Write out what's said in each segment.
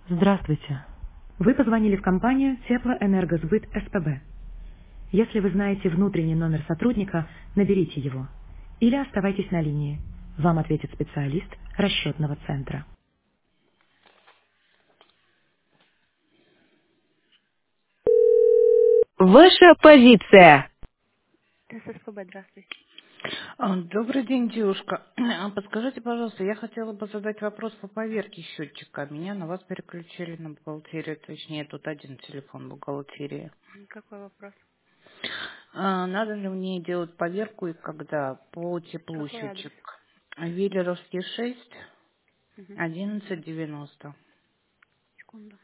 Здравствуйте. Вы позвонили в компанию Теплоэнергосбыт СПБ. Если вы знаете внутренний номер сотрудника, наберите его. Или оставайтесь на линии. Вам ответит специалист расчетного центра. Ваша позиция. СПБ, здравствуйте. Добрый день, девушка. Подскажите, пожалуйста, я хотела бы задать вопрос по поверке счетчика. Меня на вас переключили на бухгалтерию, точнее, тут один телефон бухгалтерии. Какой вопрос? Надо ли мне делать поверку и когда по теплу Какой адрес? счетчик? Виллеровский 6, Угу. 1190. Секунду.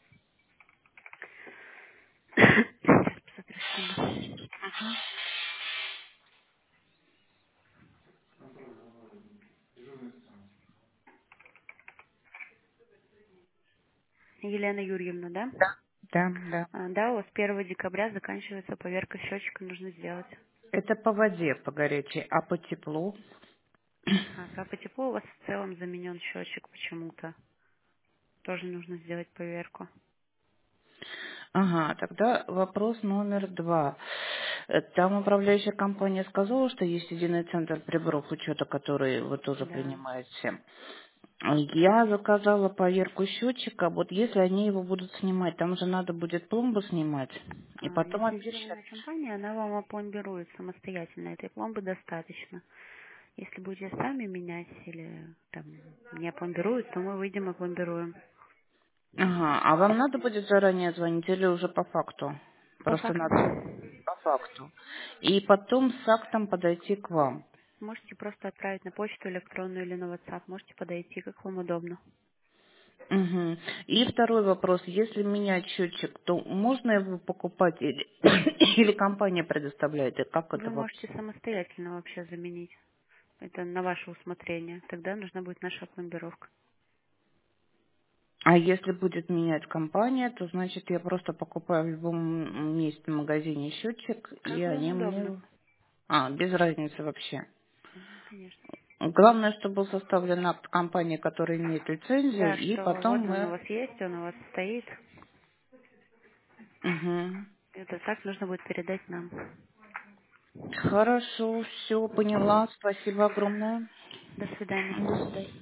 Сейчас посмотрю, секунду. Елена Юрьевна, да? Да, да. Да, у вас 1 декабря заканчивается поверка счетчика, нужно сделать. Это по воде, по горячей, а по теплу? А по теплу у вас в целом заменен счетчик почему-то. Тоже нужно сделать поверку. Ага, тогда вопрос номер два. Там управляющая компания сказала, что есть единый центр приборов учета, который вы тоже Да. принимаете. Я заказала поверку счетчика. Вот если они его будут снимать, там же надо будет пломбу снимать и потом очищать. Лицензированная компания, она вам опломбирует самостоятельно. Этой пломбы достаточно. Если будете сами менять или там не опломбируют, то мы выйдем и опломбируем. Ага, а вам надо будет заранее звонить или уже по факту? По Просто факту. надо по факту. И потом с актом подойти к вам. Можете просто отправить на почту электронную или на WhatsApp. Можете подойти, как вам удобно. Мгм. И второй вопрос. Если менять счетчик, то можно его покупать или, или компания предоставляет? И как Вы это можете вообще? самостоятельно вообще заменить. Это на ваше усмотрение. Тогда нужна будет наша опломбировка. А если будет менять компания, то значит я просто покупаю в любом месте в магазине счетчик, и Как вам они удобно. мне... без разницы вообще. Конечно. Главное, чтобы был составлен акт компании, которая имеет лицензию, Да, и что потом вот он у мы... вас есть, он у вас стоит. Мгм. Это так нужно будет передать нам. Хорошо, все, поняла. Спасибо огромное. До До свидания. свидания.